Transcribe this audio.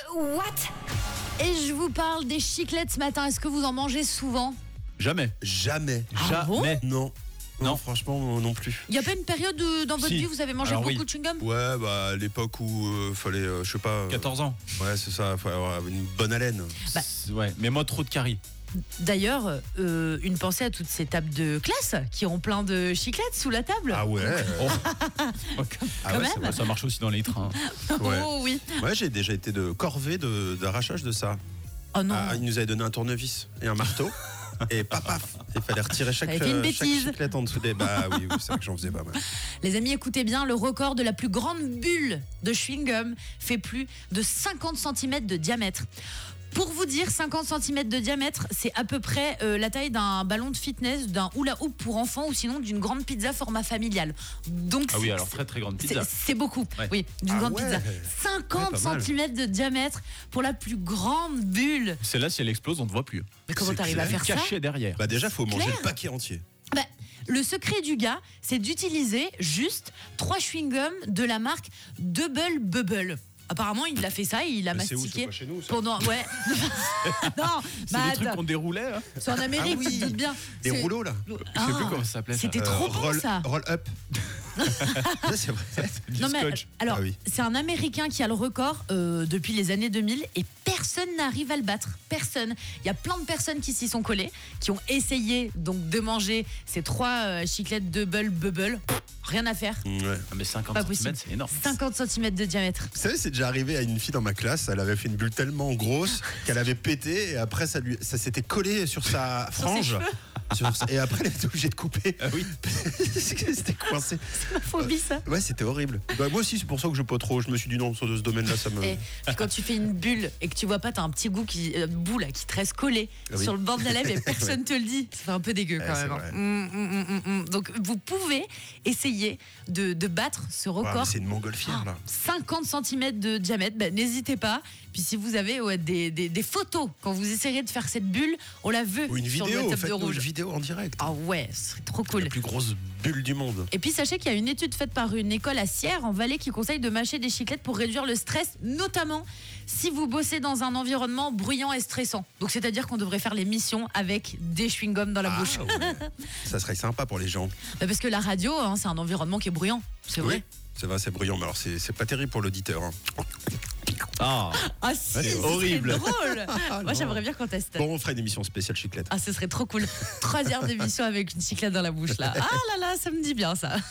What? Et je vous parle des chiclettes ce matin. Est-ce que vous en mangez souvent? Jamais. Ah bon? Non. Franchement, non plus. Il n'y a pas une période dans votre vie où vous avez mangé Alors, beaucoup oui. de chewing-gum? Ouais, bah à l'époque où fallait, je sais pas. 14 ans. Ouais, c'est ça, faut avoir une bonne haleine. Bah. Ouais, mais moi trop de caries. D'ailleurs, une pensée à toutes ces tables de classe qui ont plein de chiclettes sous la table. Ah ouais. Quand même. Ça marche aussi dans les trains. Ouais. Oh oui. Ouais, j'ai déjà été de corvée d'arrachage de ça. Oh non. Il nous avait donné un tournevis et un marteau. Et paf, il fallait retirer chaque T'avais fait une bêtise. chiclette en dessous des. Bah oui, c'est vrai que j'en faisais pas mal. Les amis, écoutez bien, le record de la plus grande bulle de chewing-gum fait plus de 50 cm de diamètre. Pour vous dire, 50 cm de diamètre, c'est à peu près la taille d'un ballon de fitness, d'un hula hoop pour enfants ou sinon d'une grande pizza format familial. Donc Ah oui, alors très très grande pizza. c'est beaucoup, Ouais. oui, d'une grande ouais. pizza. 50 Ouais, pas mal. cm de diamètre pour la plus grande bulle. Celle-là, si elle explose, on ne voit plus. Mais comment C'est t'arrives à clair. faire ça? Caché derrière. Bah déjà, faut manger clair. le paquet entier. Bah, le secret du gars, c'est d'utiliser juste 3 chewing-gums de la marque Double Bubble. Apparemment, il a fait ça, il a Mais c'est où, mastiqué c'est pas chez nous, ça pendant. Ouais. Non, C'est bah des trucs attends, qu'on déroulait. Hein. c'est en Amérique, Ah oui. tu te doutes bien. Des C'est- rouleaux là. Je sais Ah, plus comment ça s'appelait. ça. C'était trop bon ça. Roll up. Ouais, c'est vrai. Du Non mais scotch. alors, Ah oui. c'est un Américain qui a le record depuis les années 2000 et personne n'arrive à le battre. Personne. Il y a plein de personnes qui s'y sont collées, qui ont essayé donc de manger ces 3 chiclettes Double Bubble. Rien à faire. Ouais. Ah, mais 50 Pas cm, possible. c'est énorme. 50 cm de diamètre. Vous savez, c'est déjà arrivé à une fille dans ma classe. Elle avait fait une bulle tellement grosse qu'elle avait pété et après ça s'était collé sur sa frange. Et après, elle était obligée de couper. Ah oui. C'était coincé. Ma phobie ça. Ouais, c'était horrible. Bah, moi aussi, c'est pour ça que je peux trop. Je me suis dit non, sur ce domaine-là, ça me. Et puis quand tu fais une bulle et que tu vois pas, t'as un petit goût bout là qui te reste collé Ah oui. sur le bord de la lèvre et personne te le dit. Ça fait un peu dégueu quand Ouais, même. c'est hein. vrai. Donc vous pouvez essayer de battre ce Ah, mais record. c'est une montgolfière là. 50 cm de diamètre, n'hésitez pas. Puis si vous avez des photos quand vous essayerez de faire cette bulle, on la veut Ou une sur le vidéo, WhatsApp de faites-nous Rouge. une vidéo en direct. Ah ouais, ce serait trop cool. La plus grosse bulle du monde. Et puis sachez qu'il y a une étude faite par une école à Sierre en Valais qui conseille de mâcher des chiclettes pour réduire le stress, notamment si vous bossez dans un environnement bruyant et stressant. Donc c'est-à-dire qu'on devrait faire les missions avec des chewing-gums dans la bouche. ouais. Ça serait sympa pour les gens. Bah, parce que la radio, hein, c'est un environnement qui est bruyant, c'est vrai. Oui, c'est vrai, c'est bruyant, mais alors c'est pas terrible pour l'auditeur. Hein. Ah, Ah si, Ouais, c'est ce horrible. serait drôle. Moi non. j'aimerais bien qu'on teste. Bon, on fera une émission spéciale chiclette. Ah ce serait trop cool. 3 heures d'émission avec une chiclette dans la bouche là. Ah là là, ça me dit bien ça.